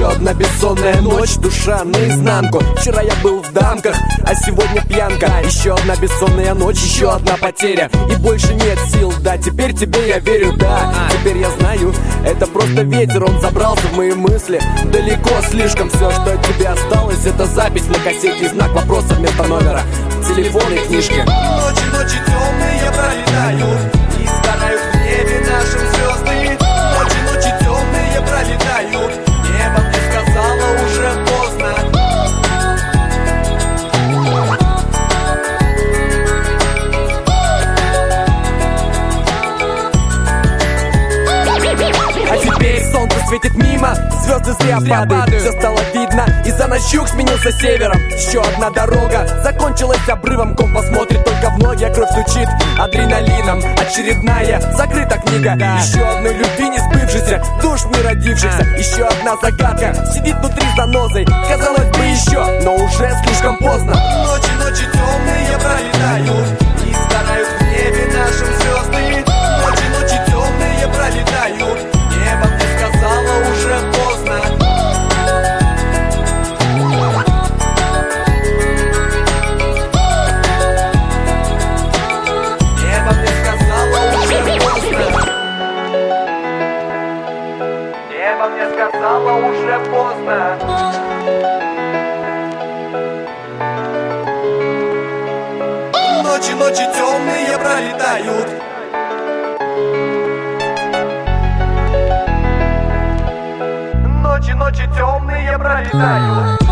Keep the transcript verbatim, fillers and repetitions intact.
Еще одна бессонная ночь, душа наизнанку. Вчера я был в дамках, а сегодня пьянка. Еще одна бессонная ночь, еще одна потеря. И больше нет сил, да, теперь тебе я верю, да. Теперь я знаю, это просто ветер, он забрался в мои мысли. Далеко слишком, все, что от тебя осталось, это запись на кассете и знак вопроса вместо номера телефона и книжки. Ночи, ночи темные пролетают и сгорают в небе нашим звезды. Ночи, ночи темные пролетают, небо мне сказала уже поздно. А теперь солнце светит мимо, звезды зря падают. Все стало видно, и за ночь юг сменился севером. Еще одна дорога закончилась обрывом. Комп посмотрит только в ноги, а кровь стучит адреналином. Очередная закрыта книга. Еще одной любви не сбывшейся, душ не родившихся. Еще одна загадка сидит внутри занозой. Казалось бы еще, но уже слишком поздно. Ночи, ночи темные пролетают и сгорают в небе нашим звезды. Ночи, ночи темные пролетают, небо мне сказала уже поздно. Небо мне сказала уже поздно. Небо мне сказала уже поздно. Ночи, ночи темные пролетают. Ночи, ночи темные пролетают.